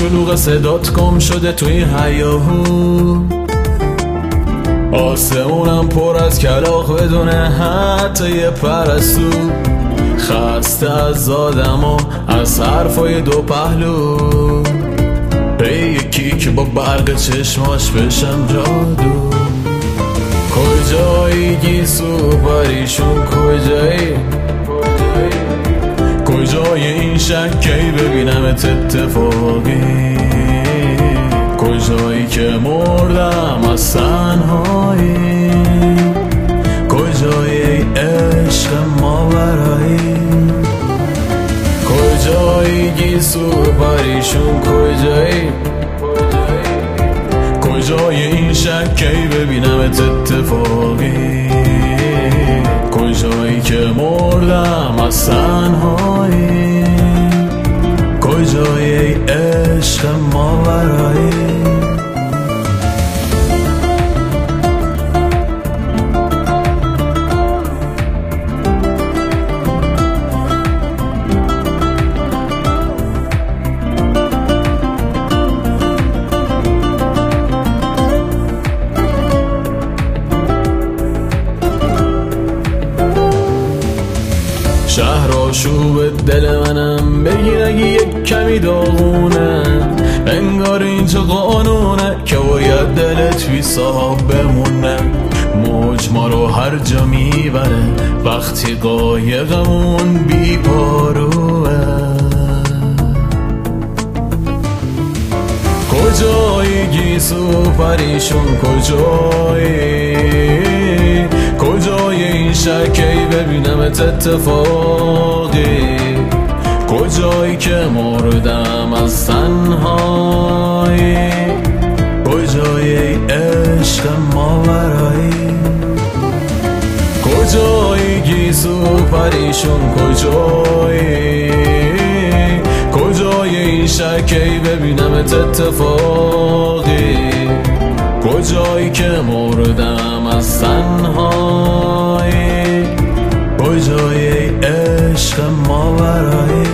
شلوغ صدات گم شده توی هیاهو، آسمونم پر از کلاغ بدونه حتی یه پرستو. خسته از آدم و از حرفای دو پهلو، یکی که با برق چشماش بشم جادو. کجایی گیسو پریشون، کجای این شکی ببینمت اتفاقی، کجایی که مردم از تنهایی، کجای عشق ماورایی. کجایی گیسو پریشون، کجای این شکی ببینمت اتفاقی، کجایی که مردم از تنهایی، کجای عشق ماورایی. شهر آشوب دل منم بگیر اگه یک کمی داغونه، انگار اینجا قانونه که باید دلت بی صاحب بمونه. موج ما رو هر جا میبره وقتی قایقمون بی پاروه. کجایی گیسو پریشون، کجای این شکی ببینمت اتفاقی، کجایی که مردم از تنهایی، کجای عشق ماورایی. کجایی گیسو پریشون، کجای این شکی ببینمت اتفاقی، کجایی که مردم از تنهایی، کجای عشق ماورایی.